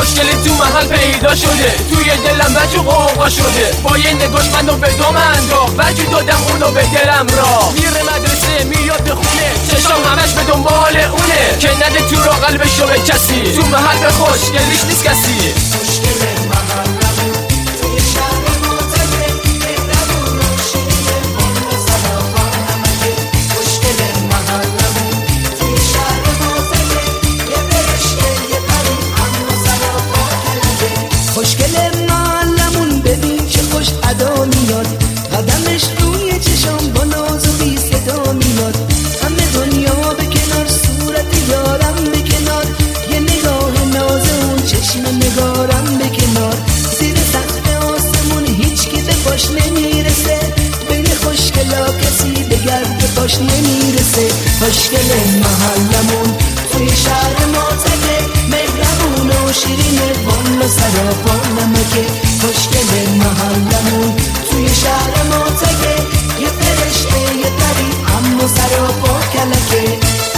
خوشگلی تو محل پیدا شده، توی دلم بچه قوقا شده. با یه نگاش منو به دام انداخت، وجود دادم اونو به دلم را. میره مدرسه میاد به خونه، چشام همش به دنبال اونه که نده تو را قلبشو به کسی. تو محل به خوشگلیش نیست کسی. خوشگل معلمون ببین چه خوش ادا میاد، قدمش روی چشام با ناز و بی صدا میاد. همه دنیا به کنار، صورت یارم به کنار، یه نگاه ناز اون چشم نگارم به کنار. زیر سقف آسمون هیچ که به پاش نمیرسه، بین خوشگلا کسی به گرد پاش نمیرسه. خوشگل محلمون توی شهر ما تگه، مهربون و شیرینه، والا سراپا نمکه. خوشگل محلمون توی شهر ما تگه، یه فرشته یه پری اما سراپا کلکه.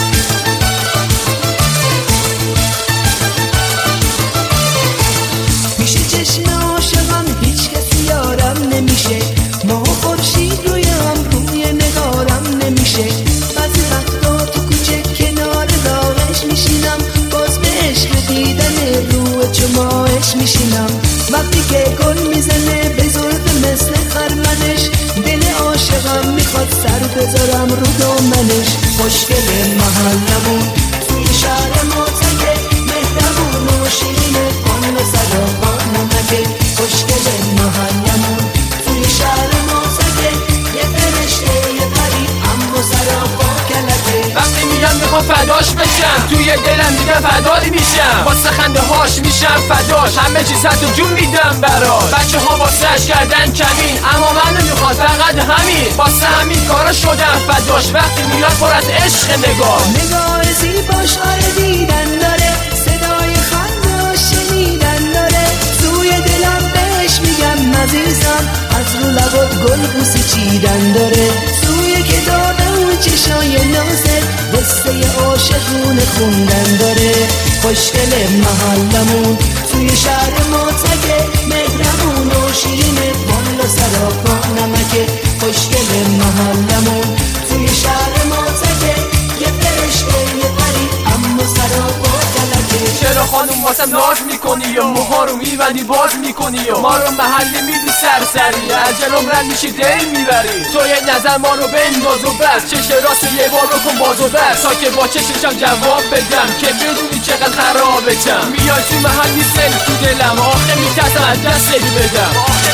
پیش چشم عاشقم هیچ کسی یارم نمیشه، ماه و خورشید روی هم روی نگارم نمیشه. بعضی وقتا تو کوچه کنار راهش میشینم، باز به عشق دیدن روی چماهش میشینم. وقتی که گل میزنه به زلف مثل خرمنش، دل عاشقم میخواد سر بذارم رو دامنش. خوشگل محلمون توی شهر ما تگه، مهربون و شیرینه، والا سراپا نمکه. خوشگل محلمون توی شهر ما تگه، یه فرشته یه پری اما سراپا کلکه. وقتی میگم میخوام فداش بشم، توی دلم دیگه فدایی میشم. واسه خنده هاش میشم فداش، همه چیز حتی جون میدم براش. بچه ها واسهش کردن کمین، اما منو میخواد فقط همین. واسه همین کارا شدم فداش، وقتی میاد پر از عشق نگاه زیباش آره دیدن داره، صدای خنده‌اش شنیدن داره. توی دلم بهش میگم عزیزم، از رو لبات گل بوسی چیدن داره. توی که داده اون چشای نازه، قصه عاشقونه خوندن داره. خوشگل محلمون توی شهر ما تگه، مهربون و شیرینه، والا سراپا نمکه. خوشگل محلمون توی شهر ما تگه، یه فرشته یه پری اما سراپا کلکه. چرا خانوم واسم ناز میکنی یا موها رو میبندی باز میکنی یا ما رو محلی میدی سرسری، از جلوم رد میشی دی میبری. تو یه نظر ما رو بنداز و بس، چش راست یه بار رو کن باز و بس، تا که با چششم جواب بدم که بدونی چقدر خرابتم. میای تو محل میسل تو دلم، آخه میترسم از دست بدم،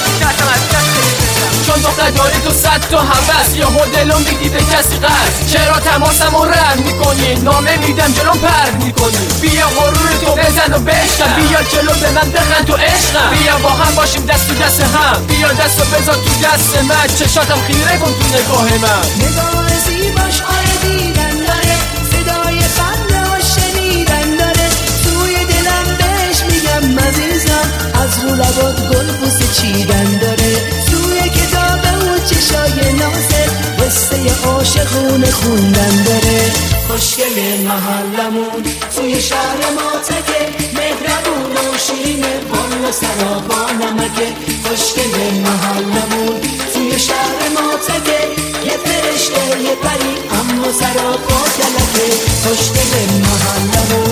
چون دختر داری تو 100 تا هوس، یا دلو میدی به کسی قصد. چرا تماسم رو رد میکنی، نامه میدم جلوم پرد میکنی. بیا غرور تو بزن و بشکن، بیا جلو به من بخند تو عشقم. بیا با هم باشیم دست تو دست هم، بیا دستو بذار تو دست من، چشاتم خیره کن تو نگاه من. نگاه زیباش آره دیدن داره، صدای خنده‌اش شنیدن داره. توی دلم بهش میگم عزیزم، از رو لبات گل بوسه چیدن داره. توی کتاب اون چشای نازه، قصه عاشقونه خوندن داره. خوشگل محلمون توی شهر ما تگه، مهربون و شیرینه، والا سراپا نمکه. خوشگل محلمون توی شهر ما تگه، یه فرشته یه پری اما سراپا کلکه. خوشگل محلمون